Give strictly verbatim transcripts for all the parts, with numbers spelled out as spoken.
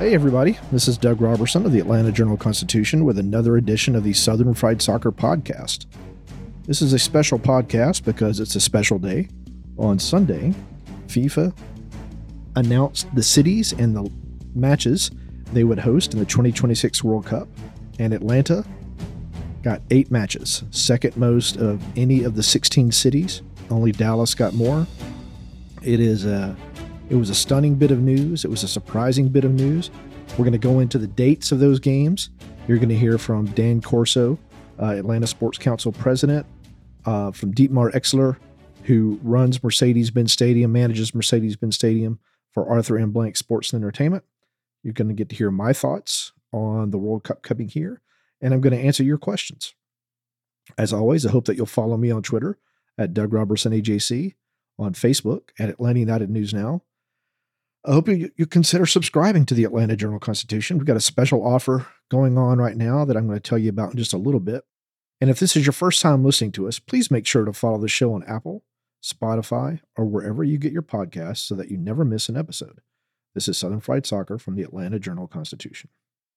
Hey everybody, this is Doug Robertson of the Atlanta Journal-Constitution with another edition of the Southern Fried Soccer Podcast. This is a special podcast because it's a special day. On Sunday, FIFA announced the cities and the matches they would host in the twenty twenty-six World Cup, and Atlanta got eight matches, second most of any of the sixteen cities. Only Dallas got more. It is a It was a stunning bit of news. It was a surprising bit of news. We're going to go into the dates of those games. You're going to hear from Dan Corso, uh, Atlanta Sports Council president, uh, from Dietmar Exler, who runs Mercedes-Benz Stadium, manages Mercedes-Benz Stadium for Arthur M. Blank Sports and Entertainment. You're going to get to hear my thoughts on the World Cup coming here, and I'm going to answer your questions. As always, I hope that you'll follow me on Twitter at Doug Robertson A J C, on Facebook at Atlanta United News Now. I hope you, you consider subscribing to the Atlanta Journal-Constitution. We've got a special offer going on right now that I'm going to tell you about in just a little bit. And if this is your first time listening to us, please make sure to follow the show on Apple, Spotify, or wherever you get your podcasts so that you never miss an episode. This is Southern Fried Soccer from the Atlanta Journal-Constitution.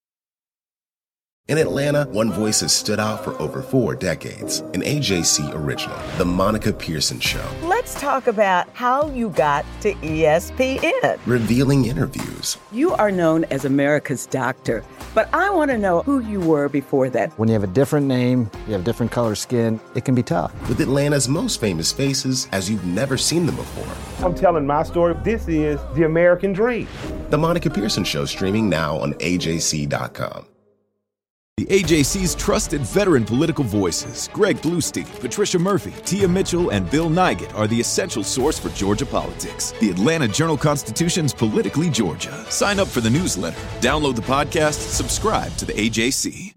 In Atlanta, one voice has stood out for over four decades. An A J C original, The Monica Pearson Show. Let's talk about how you got to E S P N. Revealing interviews. You are known as America's doctor, but I want to know who you were before that. When you have a different name, you have different color skin, it can be tough. With Atlanta's most famous faces as you've never seen them before. I'm telling my story. This is the American dream. The Monica Pearson Show, streaming now on A J C dot com. The A J C's trusted veteran political voices, Greg Bluestein, Patricia Murphy, Tia Mitchell, and Bill Nygut, are the essential source for Georgia politics. The Atlanta Journal-Constitution's Politically Georgia. Sign up for the newsletter, download the podcast, subscribe to the A J C.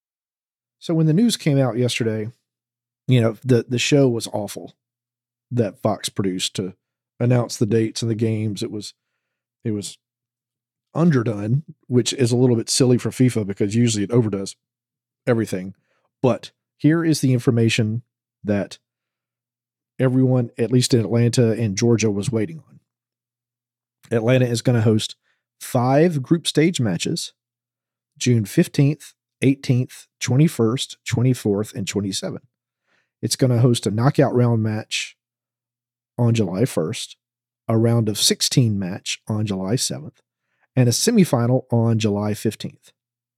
So when the news came out yesterday, you know, the, the show was awful that Fox produced to announce the dates and the games. It was, it was underdone, which is a little bit silly for FIFA because usually it overdoes everything. But here is the information that everyone, at least in Atlanta and Georgia, was waiting on. Atlanta is going to host five group stage matches, June fifteenth, eighteenth, twenty-first, twenty-fourth, and twenty-seventh. It's going to host a knockout round match on July first, a round of sixteen match on July seventh, and a semifinal on July fifteenth.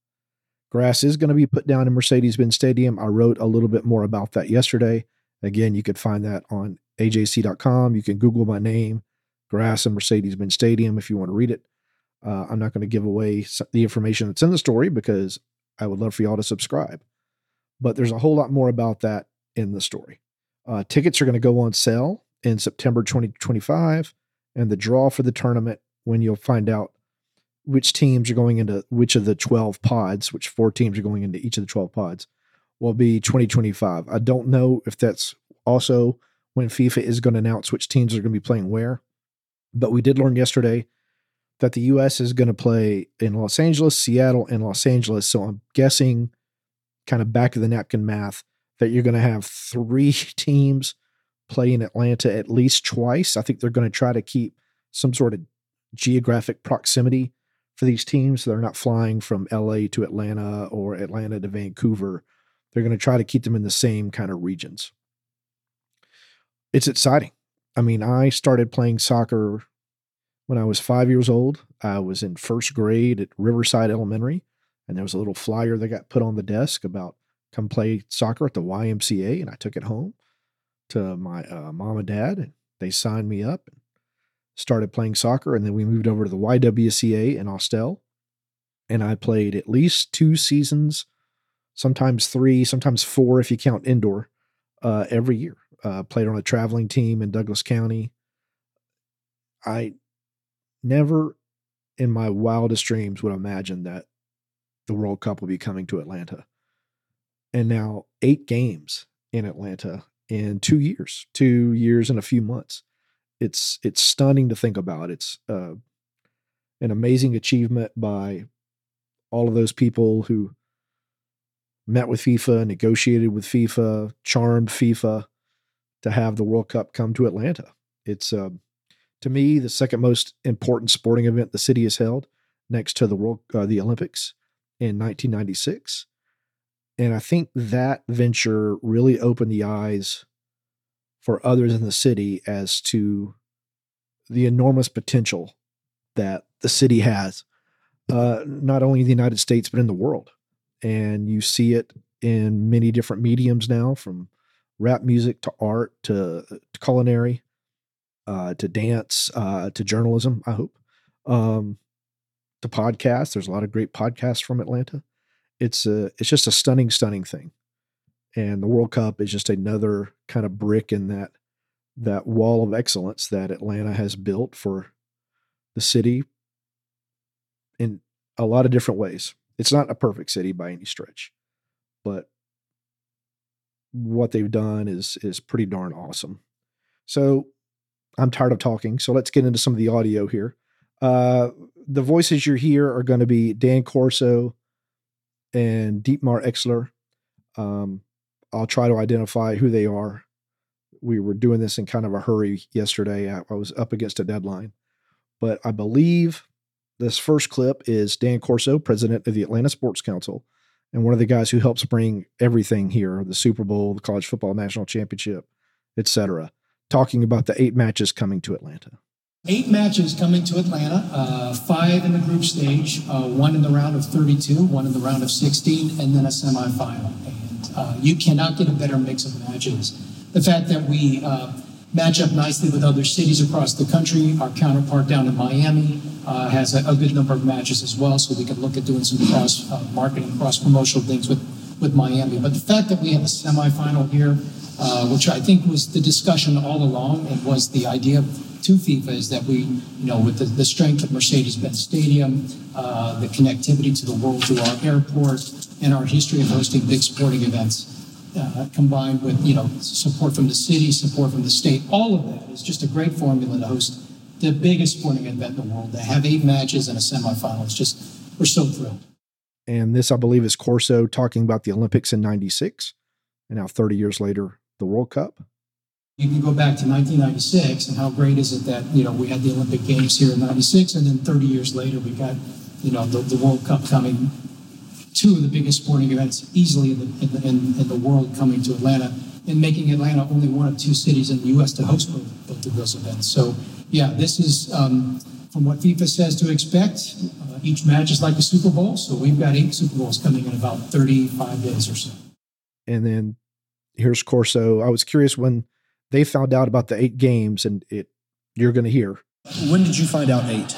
Grass is going to be put down in Mercedes-Benz Stadium. I wrote a little bit more about that yesterday. Again, you could find that on A J C dot com. You can Google my name, Grass and Mercedes-Benz Stadium, if you want to read it. Uh, I'm not going to give away the information that's in the story because I would love for y'all to subscribe. But there's a whole lot more about that in the story. Uh, tickets are going to go on sale in September twenty twenty-five, and the draw for the tournament, when you'll find out which teams are going into which of the twelve pods, which four teams are going into each of the twelve pods, will be twenty twenty-five. I don't know if that's also when FIFA is going to announce which teams are going to be playing where, but we did learn yesterday that the U S is going to play in Los Angeles, Seattle, and Los Angeles. So I'm guessing, kind of back of the napkin math, that you're going to have three teams play in Atlanta at least twice. I think they're going to try to keep some sort of geographic proximity for these teams. They're not flying from L A to Atlanta or Atlanta to Vancouver. They're going to try to keep them in the same kind of regions. It's exciting. I mean, I started playing soccer when I was five years old. I was in first grade at Riverside Elementary, and there was a little flyer that got put on the desk about come play soccer at the Y M C A, and I took it home to my uh, mom and dad, and they signed me up and started playing soccer. And then we moved over to the Y W C A in Austell, and I played at least two seasons, sometimes three, sometimes four if you count indoor, uh, every year. Uh, played on a traveling team in Douglas County. I never in my wildest dreams would imagine that the World Cup would be coming to Atlanta. And now eight games in Atlanta in two years, two years and a few months. It's it's stunning to think about. It's uh, an amazing achievement by all of those people who met with FIFA, negotiated with FIFA, charmed FIFA to have the World Cup come to Atlanta. It's, uh, to me, the second most important sporting event the city has held, next to the World, uh, the Olympics in nineteen ninety-six. And I think that venture really opened the eyes for others in the city as to the enormous potential that the city has, uh, not only in the United States, but in the world. And you see it in many different mediums now, from rap music to art to, to culinary, uh, to dance, uh, to journalism, I hope, um, to podcasts. There's a lot of great podcasts from Atlanta. It's a, it's just a stunning, stunning thing. And the World Cup is just another kind of brick in that, that wall of excellence that Atlanta has built for the city in a lot of different ways. It's not a perfect city by any stretch, but what they've done is, is pretty darn awesome. So I'm tired of talking. So let's get into some of the audio here. Uh, the voices you hear are going to be Dan Corso and Dietmar Exler. Um, I'll try to identify who they are. We were doing this in kind of a hurry yesterday. I, I was up against a deadline, but I believe this first clip is Dan Corso, president of the Atlanta Sports Council, and one of the guys who helps bring everything here, the Super Bowl, the College Football National Championship, et cetera, talking about the eight matches coming to Atlanta. Eight matches coming to Atlanta, uh, five in the group stage, uh, one in the round of thirty-two, one in the round of sixteen, and then a semifinal. And uh, you cannot get a better mix of matches. The fact that we uh, match up nicely with other cities across the country. Our counterpart down in Miami uh, has a, a good number of matches as well, so we can look at doing some cross-marketing, uh, cross-promotional things with, with Miami. But the fact that we have a semifinal here, uh, which I think was the discussion all along and was the idea to FIFA, is that we, you know, with the, the strength of Mercedes-Benz Stadium, uh, the connectivity to the world through our airport, and our history of hosting big sporting events, Uh, combined with, you know, support from the city, support from the state, all of that is just a great formula to host the biggest sporting event in the world. To have eight matches and a semifinal, it's just, we're so thrilled. And this, I believe, is Corso talking about the Olympics in ninety-six, and now thirty years later, the World Cup. You can go back to nineteen ninety-six, and how great is it that, you know, we had the Olympic Games here in ninety-six, and then thirty years later, we got, you know, the, the World Cup coming. Two of the biggest sporting events easily in the, in, the, in, in the world coming to Atlanta, and making Atlanta only one of two cities in the U S to host both, both of those events. So, yeah, this is um, from what FIFA says to expect. Uh, each match is like a Super Bowl, so we've got eight Super Bowls coming in about thirty-five days or so. And then here's Corso. I was curious when they found out about the eight games, and it you're going to hear. When did you find out eight?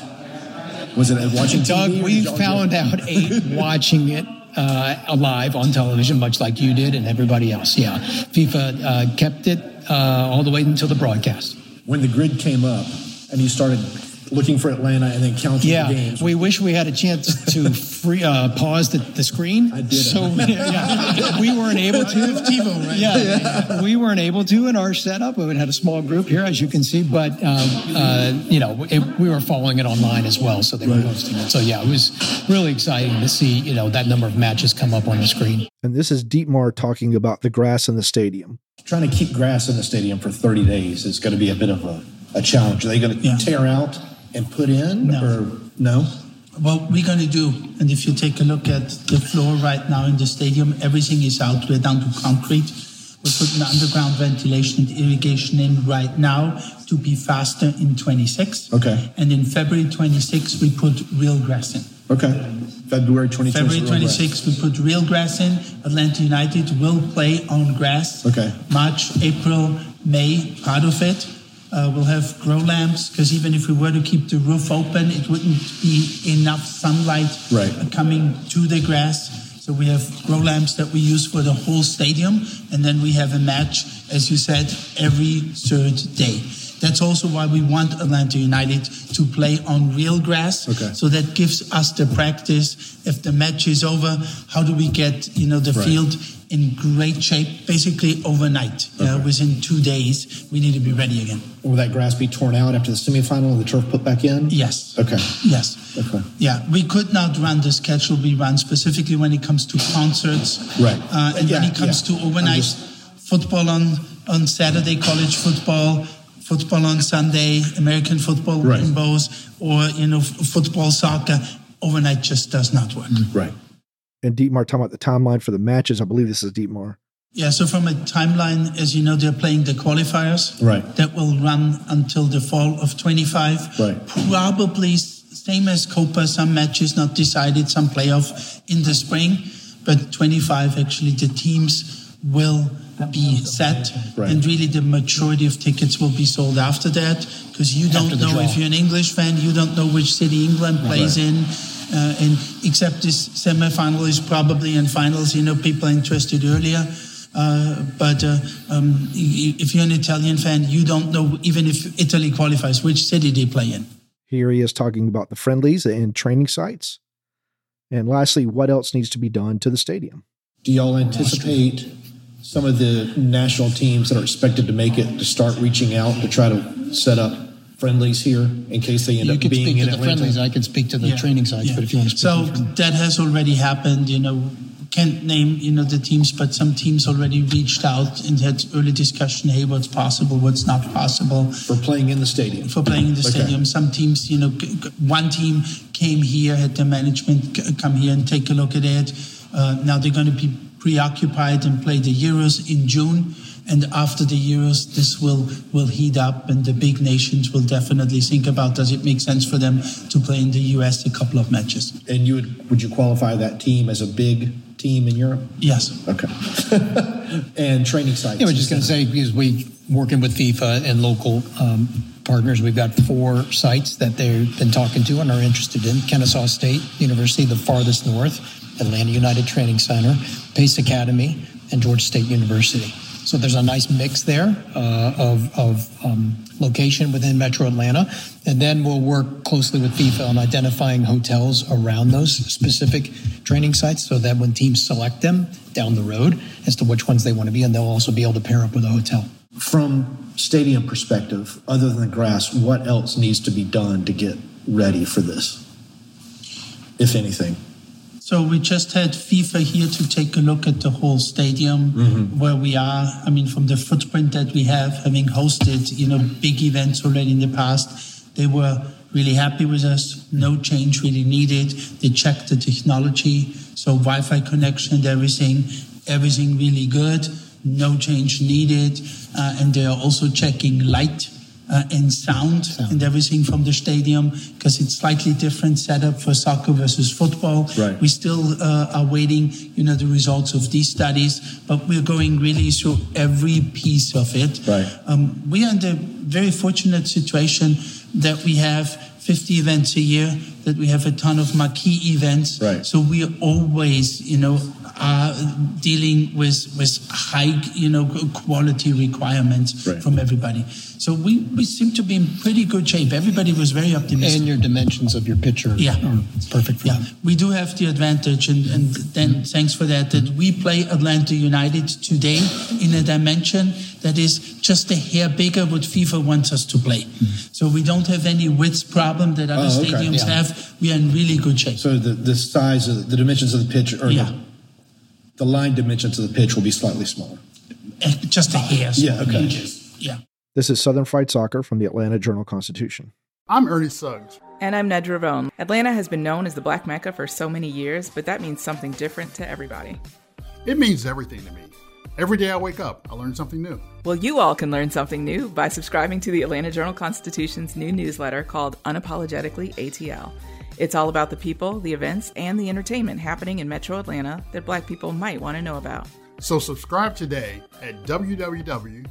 Was it watching T V? Doug, we found out eight watching it uh, live on television, much like you did and everybody else. Yeah. FIFA uh, kept it uh, all the way until the broadcast. When the grid came up and you started looking for Atlanta and then counting yeah, the games. We wish we had a chance to free uh, pause the, the screen. I did. So yeah, we weren't able to. TiVo, right? Yeah, yeah, we weren't able to in our setup. We had a small group here, as you can see, but um, uh, you know, it, we were following it online as well, so they were hosting it. So yeah, it was really exciting to see, you know, that number of matches come up on the screen. And this is Dietmar talking about the grass in the stadium. Trying to keep grass in the stadium for thirty days is going to be a bit of a, a challenge. Are they going to yeah. tear out and put in, no. or no? What we're going to do, and if you take a look at the floor right now in the stadium, everything is out. We're down to concrete. We're putting underground ventilation and irrigation in right now to be faster in twenty-six. Okay. And in February twenty-six, we put real grass in. Okay. February twenty-six. February twenty-sixth, we put real grass in. Atlanta United will play on grass. Okay. March, April, May, part of it. Uh, we'll have grow lamps, because even if we were to keep the roof open, it wouldn't be enough sunlight right. coming to the grass. So we have grow lamps that we use for the whole stadium. And then we have a match, as you said, every third day. That's also why we want Atlanta United to play on real grass. Okay. So that gives us the practice. If the match is over, how do we get, you know, the right. field in great shape, basically overnight. Okay. Uh, within two days, we need to be ready again. Will that grass be torn out after the semifinal and the turf put back in? Yes. Okay. Yes. Okay. Yeah, we could not run the schedule we run, specifically when it comes to concerts. Right. Uh, and yeah, when it comes yeah. to overnight just... football on, on Saturday, college football, football on Sunday, American football, right. rainbows, or, you know, f- football, soccer. overnight just does not work. Right. And Dietmar, talking about the timeline for the matches, I believe this is Dietmar. Yeah, so from a timeline, as you know, they're playing the qualifiers. Right. That will run until the fall of twenty-five. Right. Probably same as Copa, some matches not decided, some playoff in the spring. But twenty-five, actually, the teams will be set. Right. And really the majority of tickets will be sold after that. Because you don't know, if you're an English fan, you don't know which city England plays right. in. Uh, and except this semifinal is probably in finals, you know, people are interested earlier. Uh, but uh, um, if you're an Italian fan, you don't know, even if Italy qualifies, which city they play in. Here he is talking about the friendlies and training sites. And lastly, what else needs to be done to the stadium? Do y'all anticipate some of the national teams that are expected to make it to start reaching out to try to set up friendlies here in case they end you up could being speak in to the Atlanta? friendlies. I can speak to the yeah. training sites, yeah. but if you want to speak so to the friendlies. that has already happened. You know, can't name you know the teams, but some teams already reached out and had early discussion. Hey, what's possible? What's not possible for playing in the stadium? For playing in the okay. stadium, some teams, you know, one team came here, had the management come here and take a look at it. Uh, now they're going to be preoccupied and play the Euros in June. And after the Euros, this will, will heat up, and the big nations will definitely think about, does it make sense for them to play in the U S a couple of matches? And you would would you qualify that team as a big team in Europe? Yes. Okay. And training sites? Yeah, I was just going to say, because we working with FIFA and local um, partners, we've got four sites that they've been talking to and are interested in. Kennesaw State University, the farthest north, Atlanta United Training Center, Pace Academy, and Georgia State University. So there's a nice mix there uh, of, of um, location within Metro Atlanta. And then we'll work closely with FIFA on identifying hotels around those specific training sites so that when teams select them down the road as to which ones they want to be, and they'll also be able to pair up with a hotel. From stadium perspective, other than the grass, what else needs to be done to get ready for this, if anything? So we just had FIFA here to take a look at the whole stadium, mm-hmm. where we are. I mean, from the footprint that we have, having hosted, you know, big events already in the past, they were really happy with us. No change really needed. They checked the technology, so Wi-Fi connection and everything, everything really good. No change needed. Uh, and they are also checking light Uh, and sound, sound and everything from the stadium, because it's slightly different setup for soccer versus football. Right. We still uh, are waiting, you know, the results of these studies, but we're going really through every piece of it. Right. Um, we are in the very fortunate situation that we have fifty events a year, that we have a ton of marquee events. Right. So we are always, you know, are dealing with with high, you know, quality requirements right. from everybody. So we, we seem to be in pretty good shape. Everybody was very optimistic. And your dimensions of your picture yeah. are perfect for yeah. that. We do have the advantage, and, and then thanks for that, that we play Atlanta United today in a dimension that is just a hair bigger what FIFA wants us to play. Mm-hmm. So we don't have any width problem that other oh, okay. stadiums yeah. have. We are in really good shape. So the, the size of the, the dimensions of the pitch, or yeah. the, the line dimensions of the pitch will be slightly smaller. Just a hair. So yeah, okay. Inches. Yeah. This is Southern Fried Soccer from the Atlanta Journal-Constitution. I'm Ernie Suggs. And I'm Nedra Ravone. Atlanta has been known as the Black Mecca for so many years, but that means something different to everybody. It means everything to me. Every day I wake up, I learn something new. Well, you all can learn something new by subscribing to the Atlanta Journal-Constitution's new newsletter called Unapologetically A T L. It's all about the people, the events, and the entertainment happening in Metro Atlanta that Black people might want to know about. So subscribe today at www.ajc.com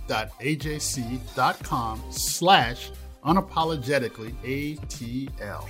slash unapologetically ATL.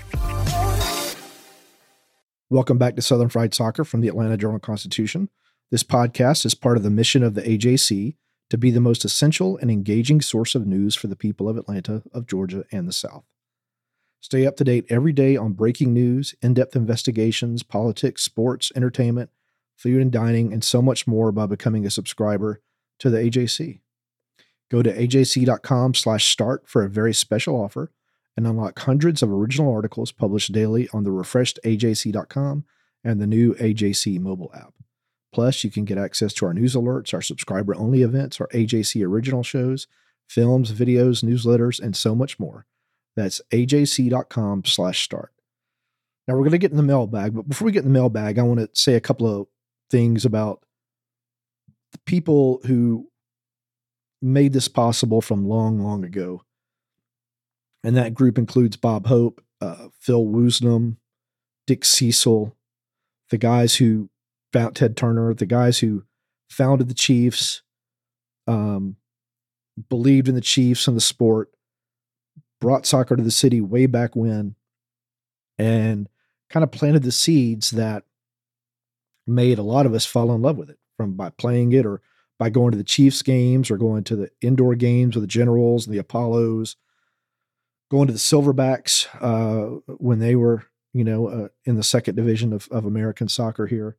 Welcome back to Southern Fried Soccer from the Atlanta Journal-Constitution. This podcast is part of the mission of the A J C to be the most essential and engaging source of news for the people of Atlanta, of Georgia, and the South. Stay up to date every day on breaking news, in-depth investigations, politics, sports, entertainment, food and dining, and so much more by becoming a subscriber to the A J C. Go to ajc.com slash start for a very special offer and unlock hundreds of original articles published daily on the refreshed A J C dot com and the new A J C mobile app. Plus, you can get access to our news alerts, our subscriber-only events, our A J C original shows, films, videos, newsletters, and so much more. That's ajc.com slash start. Now we're going to get in the mailbag, but before we get in the mailbag, I want to say a couple of things about the people who made this possible from long, long ago. And that group includes Bob Hope, uh, Phil Woosnam, Dick Cecil, the guys who found Ted Turner, the guys who founded the Chiefs, um, believed in the Chiefs and the sport, brought soccer to the city way back when, and kind of planted the seeds that made a lot of us fall in love with it, from by playing it or by going to the Chiefs games or going to the indoor games with the Generals and the Apollos, going to the Silverbacks uh, when they were, you know, uh, in the second division of, of American soccer here.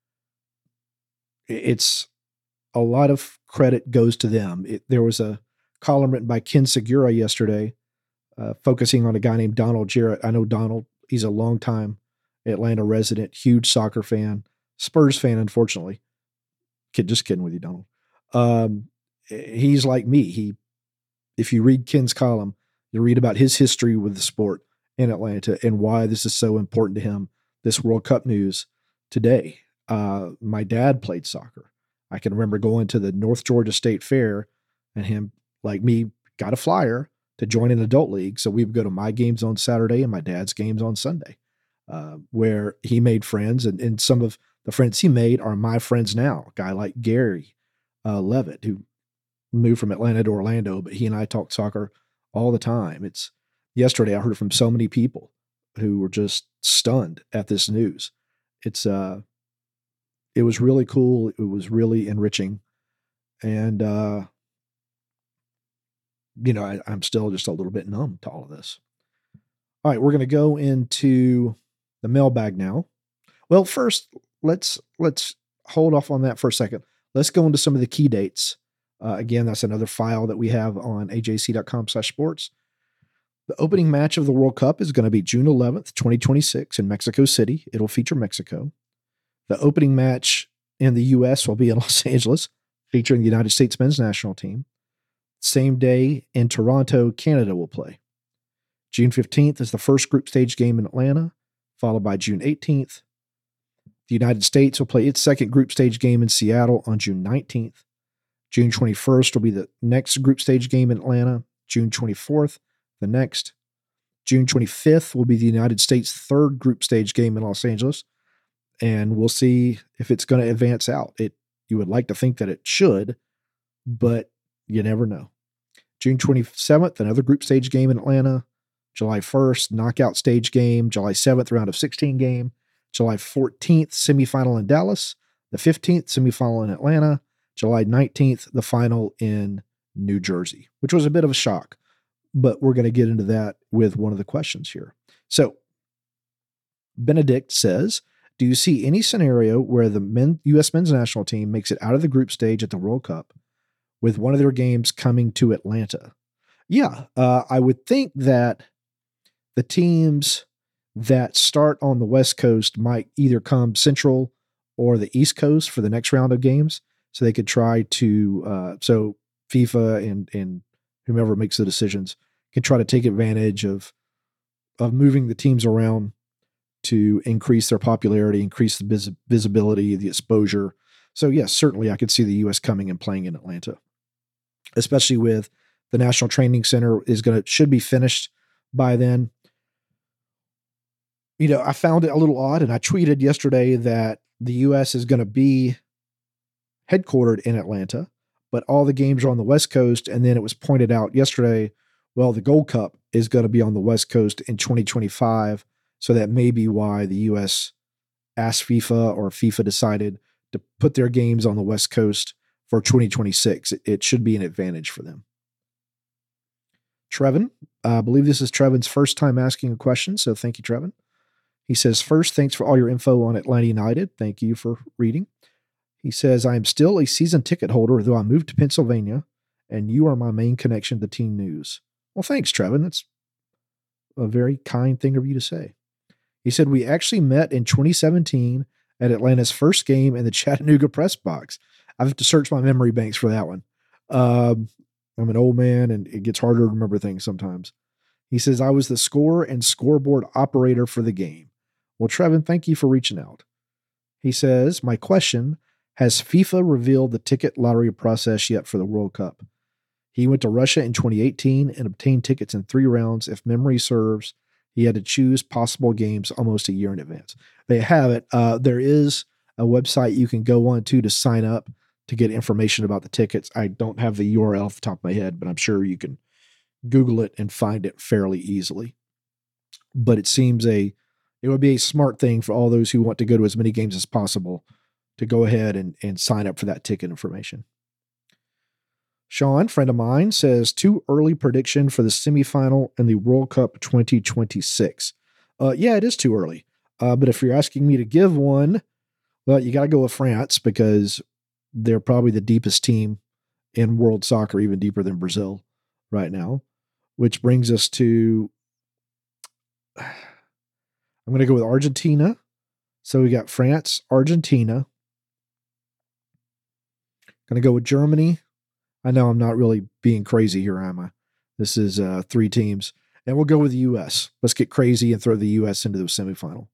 It's a lot of credit goes to them. It, there was a column written by Ken Segura yesterday uh, focusing on a guy named Donald Jarrett. I know Donald. He's a longtime Atlanta resident, huge soccer fan, Spurs fan, unfortunately. Kid, just kidding with you, Donald. Um, he's like me. He, if you read Ken's column, you read about his history with the sport in Atlanta and why this is so important to him, this World Cup news today. Uh, my dad played soccer. I can remember going to the North Georgia State Fair and him, like me, got a flyer to join an adult league. So we would go to my games on Saturday and my dad's games on Sunday, uh, where he made friends. And, and some of the friends he made are my friends now. A guy like Gary uh, Levitt, who moved from Atlanta to Orlando, but he and I talk soccer all the time. It's yesterday I heard from so many people who were just stunned at this news. It's uh, it was really cool. It was really enriching. And, uh, you know, I, I'm still just a little bit numb to all of this. All right, we're going to go into the mailbag now. Well, first, let's let's hold off on that for a second. Let's go into some of the key dates. Uh, again, that's another file that we have on A J C dot com slash sports. The opening match of the World Cup is going to be June eleventh, twenty twenty-six in Mexico City. It'll feature Mexico. The opening match in the U S will be in Los Angeles, featuring the United States men's national team. Same day in Toronto, Canada will play. June fifteenth is the first group stage game in Atlanta, followed by June eighteenth. The United States will play its second group stage game in Seattle on June nineteenth. June twenty-first will be the next group stage game in Atlanta. June twenty-fourth, the next. June twenty-fifth will be the United States' third group stage game in Los Angeles. And we'll see if it's going to advance out. It you would like to think that it should, but you never know. June twenty-seventh, another group stage game in Atlanta. July first, knockout stage game. July seventh, round of sixteen game. July fourteenth, semifinal in Dallas. The fifteenth, semifinal in Atlanta. July nineteenth, the final in New Jersey, which was a bit of a shock. But we're going to get into that with one of the questions here. So, Benedict says, do you see any scenario where the men, U S men's national team makes it out of the group stage at the World Cup with one of their games coming to Atlanta? Yeah, uh, I would think that the teams that start on the West Coast might either come Central or the East Coast for the next round of games, so they could try to, uh, so FIFA and and whomever makes the decisions can try to take advantage of of moving the teams around to increase their popularity, increase the vis- visibility, the exposure. So yes, certainly I could see the U S coming and playing in Atlanta, especially with the National Training Center is going to, should be finished by then. You know, I found it a little odd, and I tweeted yesterday that the U S is going to be headquartered in Atlanta, but all the games are on the West Coast. And then it was pointed out yesterday, well, the Gold Cup is going to be on the West Coast in twenty twenty-five. So that may be why the U S asked FIFA, or FIFA decided to put their games on the West Coast for twenty twenty-six. It, it should be an advantage for them. Trevin, I believe this is Trevin's first time asking a question, so thank you, Trevin. He says, first, thanks for all your info on Atlanta United. Thank you for reading. He says, I am still a season ticket holder, though I moved to Pennsylvania, and you are my main connection to team news. Well, thanks, Trevin. That's a very kind thing of you to say. He said, we actually met in twenty seventeen at Atlanta's first game in the Chattanooga press box. I have to search my memory banks for that one. Um, I'm an old man, and it gets harder to remember things sometimes. He says, I was the scorer and scoreboard operator for the game. Well, Trevin, thank you for reaching out. He says, my question, has FIFA revealed the ticket lottery process yet for the World Cup? He went to Russia in twenty eighteen and obtained tickets in three rounds. If memory serves, he had to choose possible games almost a year in advance. They have it. Uh, there is a website you can go on to to sign up to get information about the tickets. I don't have the U R L off the top of my head, but I'm sure you can Google it and find it fairly easily. But it seems a it would be a smart thing for all those who want to go to as many games as possible to go ahead and, and sign up for that ticket information. Sean, friend of mine, says too early prediction for the semifinal in the World Cup twenty twenty-six. Uh, yeah, it is too early. Uh, but if you're asking me to give one, well, you got to go with France because they're probably the deepest team in world soccer, even deeper than Brazil right now, which brings us to, I'm going to go with Argentina. So we got France, Argentina. Going to go with Germany. I know I'm not really being crazy here, am I? This is uh, three teams. And we'll go with the U S. Let's get crazy and throw the U S into the semifinal.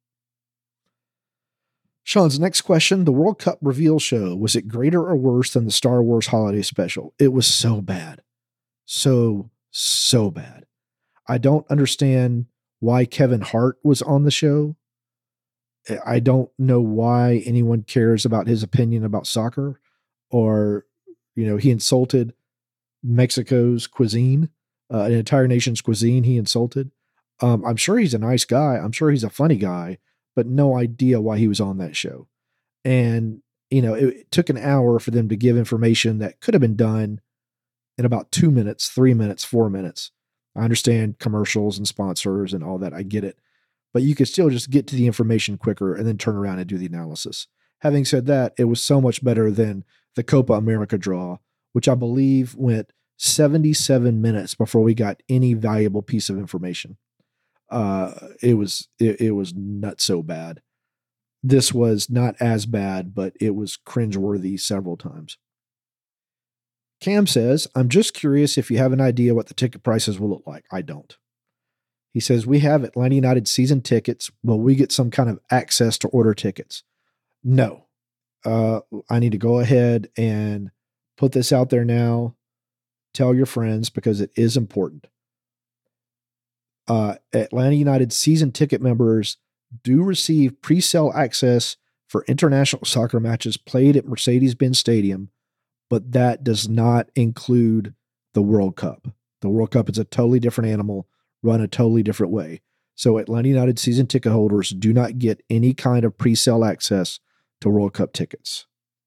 Sean's next question, the World Cup reveal show, was it greater or worse than the Star Wars holiday special? It was so bad. So, so bad. I don't understand why Kevin Hart was on the show. I don't know why anyone cares about his opinion about soccer, or, you know, he insulted Mexico's cuisine, uh, an entire nation's cuisine he insulted. Um, I'm sure he's a nice guy. I'm sure he's a funny guy, but no idea why he was on that show. And, you know, it, it took an hour for them to give information that could have been done in about two minutes, three minutes, four minutes. I understand commercials and sponsors and all that. I get it. But you could still just get to the information quicker and then turn around and do the analysis. Having said that, it was so much better than the Copa America draw, which I believe went seventy-seven minutes before we got any valuable piece of information. Uh, it was it, it was not so bad. This was not as bad, but it was cringeworthy several times. Cam says, I'm just curious if you have an idea what the ticket prices will look like. I don't. He says, we have Atlanta United season tickets. Will we get some kind of access to order tickets? No. Uh, I need to go ahead and put this out there now. Tell your friends because it is important. Uh, Atlanta United season ticket members do receive pre-sale access for international soccer matches played at Mercedes-Benz Stadium, but that does not include the World Cup. The World Cup is a totally different animal, run a totally different way. So Atlanta United season ticket holders do not get any kind of pre-sale access to World Cup tickets.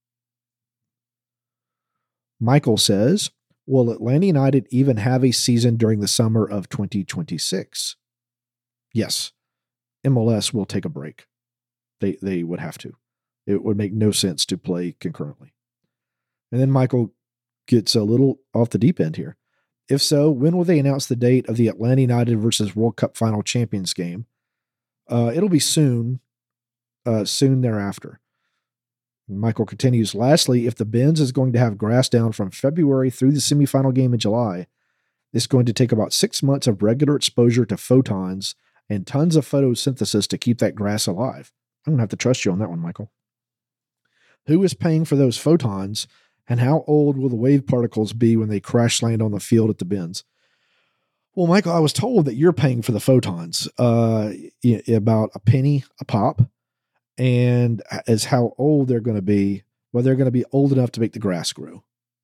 Michael says, will Atlanta United even have a season during the summer of twenty twenty-six? Yes. M L S will take a break. They they would have to. It would make no sense to play concurrently. And then Michael gets a little off the deep end here. If so, when will they announce the date of the Atlanta United versus World Cup Final Champions game? Uh, it'll be soon, uh, soon thereafter. Michael continues, lastly, if the Benz is going to have grass down from February through the semifinal game in July, it's going to take about six months of regular exposure to photons and tons of photosynthesis to keep that grass alive. I'm going to have to trust you on that one, Michael. Who is paying for those photons, and how old will the wave particles be when they crash land on the field at the Benz? Well, Michael, I was told that you're paying for the photons, uh, about a penny a pop. And as how old they're going to be, well, they're going to be old enough to make the grass grow.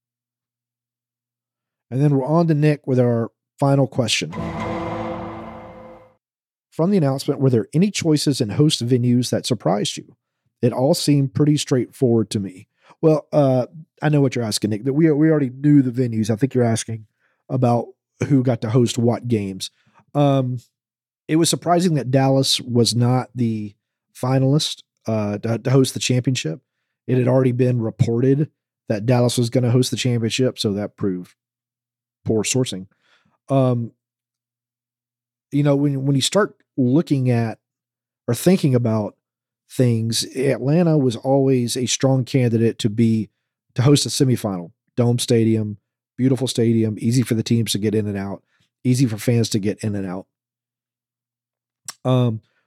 And then we're on to Nick with our final question. From the announcement, were there any choices in host venues that surprised you? It all seemed pretty straightforward to me. Well, uh, I know what you're asking, Nick, but we, we already knew the venues. I think you're asking about who got to host what games. Um, it was surprising that Dallas was not the finalist uh, to, to host the championship. It had already been reported that Dallas was going to host the championship, so that proved poor sourcing. Um, you know, when when you start looking at or thinking about things, Atlanta was always a strong candidate to be to host a semifinal. Dome stadium, beautiful stadium, easy for the teams to get in and out, easy for fans to get in and out. Um,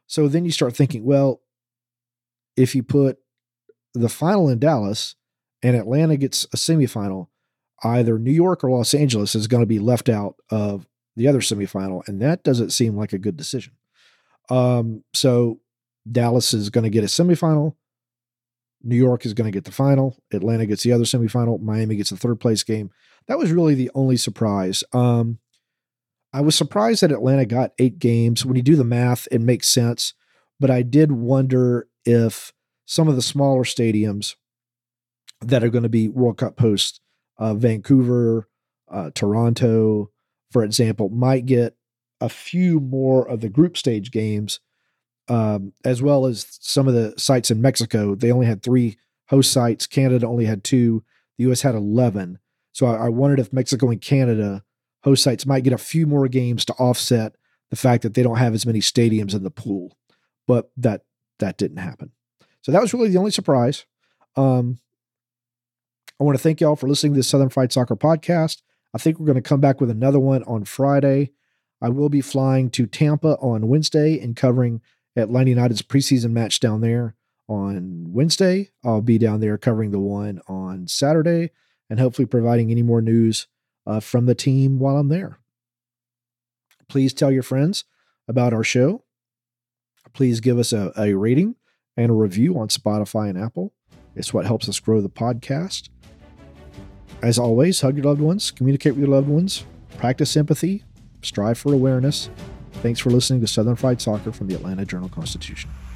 So then you start thinking, well, if you put the final in Dallas and Atlanta gets a semifinal, either New York or Los Angeles is going to be left out of the other semifinal, and that doesn't seem like a good decision. Um, so Dallas is going to get a semifinal. New York is going to get the final. Atlanta gets the other semifinal. Miami gets the third place game. That was really the only surprise. Um, I was surprised that Atlanta got eight games. When you do the math, it makes sense. But I did wonder if some of the smaller stadiums that are going to be World Cup hosts, uh, Vancouver, uh, Toronto, for example, might get a few more of the group stage games, um, as well as some of the sites in Mexico. They only had three host sites. Canada only had two. The U S had eleven. So I, I wondered if Mexico and Canada host sites might get a few more games to offset the fact that they don't have as many stadiums in the pool. But that that didn't happen. So that was really the only surprise. Um, I want to thank y'all for listening to the Southern Fried Soccer podcast. I think we're going to come back with another one on Friday. I will be flying to Tampa on Wednesday and covering Atlanta United's preseason match down there on Wednesday. I'll be down there covering the one on Saturday and hopefully providing any more news uh, from the team while I'm there. Please tell your friends about our show. Please give us a, a rating and a review on Spotify and Apple. It's what helps us grow the podcast. As always, hug your loved ones, communicate with your loved ones, practice empathy, strive for awareness. Thanks for listening to Southern Fried Soccer from the Atlanta Journal-Constitution.